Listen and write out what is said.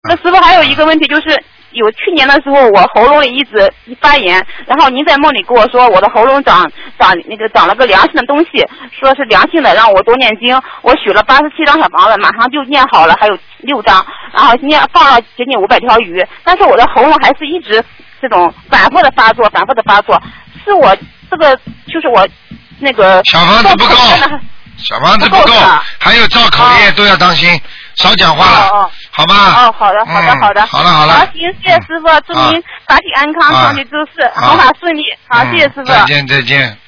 那师傅还有一个问题就是，去年的时候我喉咙里一直发炎，然后您在梦里跟我说我的喉咙长了个良性的东西，说是良性的，让我多念经。我许了87张小房子，马上就念好了，还有6张，然后放了接近500条鱼，但是我的喉咙还是一直这种反复的发作，是我这个就是我那个小房子不够，小房子不够，还有造口业都要当心，少讲话了，好吗？ 好的。 好了。 好，行，谢谢师傅，祝您法体安康，长期诸事，弘法顺利。好，谢谢师傅。 再见。